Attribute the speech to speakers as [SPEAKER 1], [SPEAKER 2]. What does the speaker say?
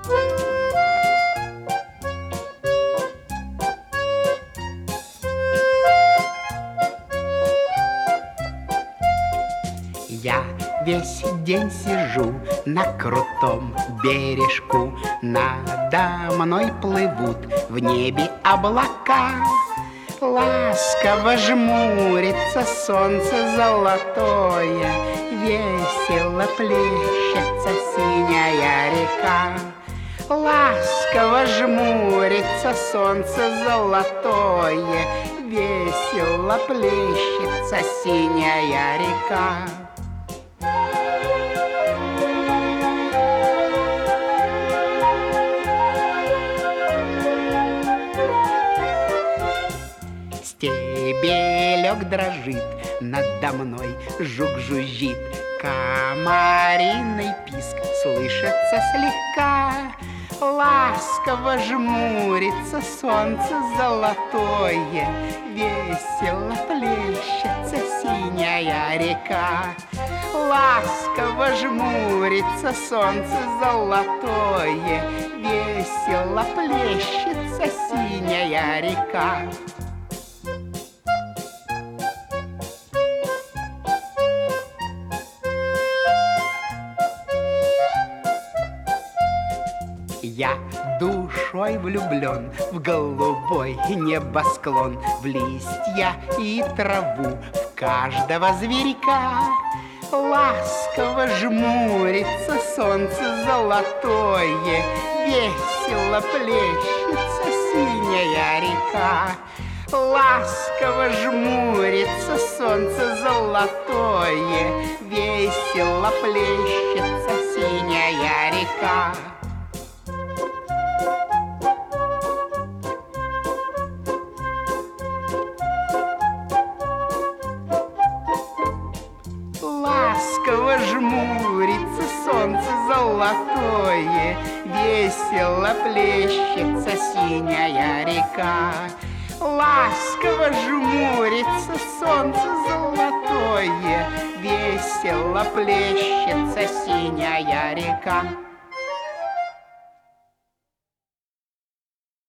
[SPEAKER 1] Я весь день сижу на крутом бережку, надо мной плывут в небе облака. Ласково жмурится солнце золотое, весело плещется синяя река. Ласково жмурится солнце золотое, весело плещется синяя река. Стебелек дрожит, надо мной жук жужжит, комариный писк слышится слегка. Ласково жмурится солнце золотое, весело плещется синяя река. Ласково жмурится солнце золотое, весело плещется синяя река. Я душой влюблен в голубой небосклон, в листья и траву, в каждого зверька. Ласково жмурится солнце золотое, весело плещется синяя река. Ласково жмурится солнце золотое, весело плещется синяя река. Ласково жмурится солнце золотое, весело плещется синяя река. Ласково жмурится солнце золотое, весело плещется синяя река.